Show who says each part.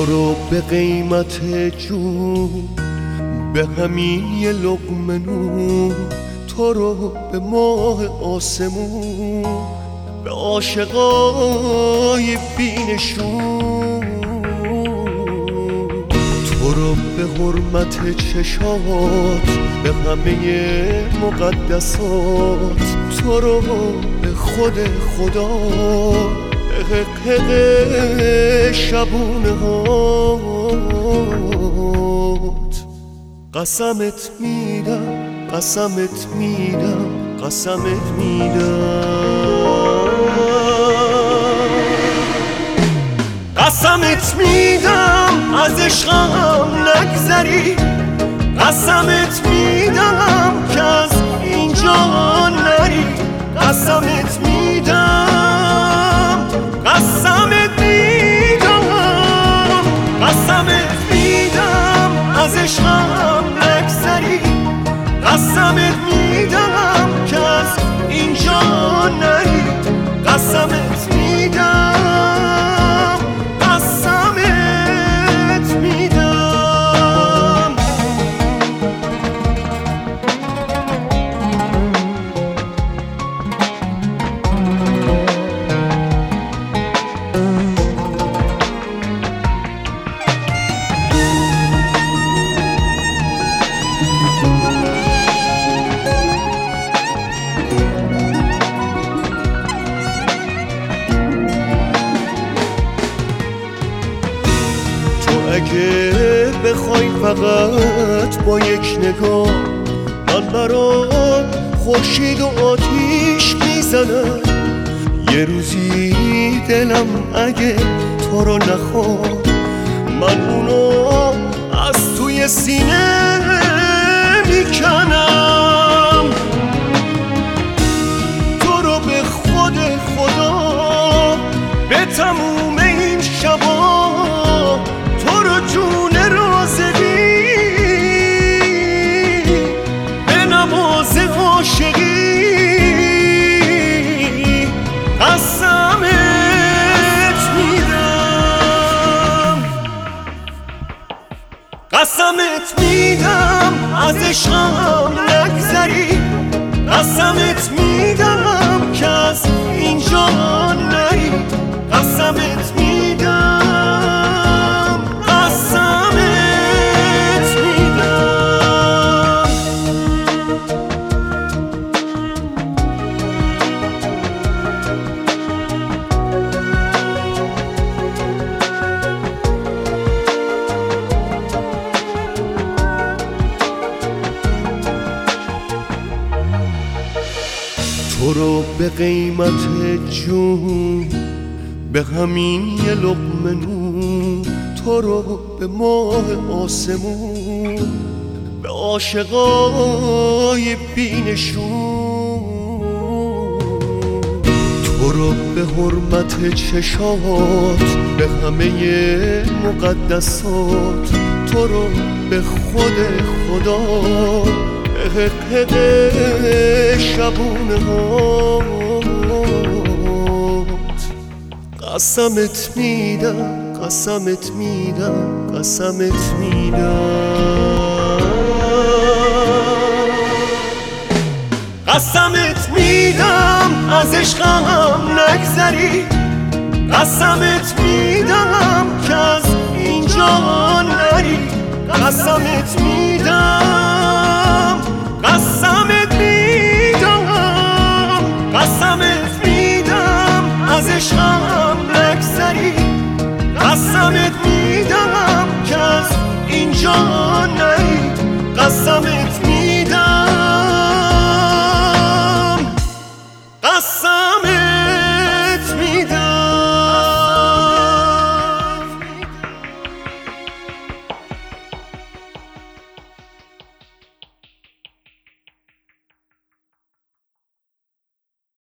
Speaker 1: رو به قیمت جون، به همین یه لقمه نون، تو رو به ماه آسمون، به عاشقای بینشون، تو رو به حرمت چشات، به همه مقدسات، تو رو به خود خدا، به حق شبونه هات قسمت میدم، قسمت میدم، قسمت میدم، قسمت میدم از عشقم نگذری، قسمت میدم که از اینجا نری، قسمت میدم، قسمت میدم، قسمت میدم از عشقم نگذری، قسمت میدم که از اینجا نری، قسمت میدم، قسمت میدم. اگه بخوای فقط با یک نگاه، من برات خورشید و آتیش میزنم. یه روزی دلم اگه تو رو نخواد، من اونو از توی سینه میکنم. تو رو به خود خدا، به تموم این شبا، تو رو جون رازقی، به نماز عاشقی، قسمت میدم، قسمت میدم از عشقم نگذری، قسمت میدم که از اینجا نری، قسمت میدم، قسمت میدم. تو رو به قیمت جون، به همین یه لقمه نون، تو رو به ماه آسمون، به عاشقای بینشون، تو رو به حرمت چشات، به همه مقدسات، تو رو به خود خدا، به حق شبونه هات قسمت میدم، قسمت میدم، قسمت میدم، قسمت میدم از عشقم نگذری، قسمت میدم که از اینجا نری، قسمت میدم، قسمت میدم، قسمت میدم از عشقم نگذری، قسمت میدم که از اینجا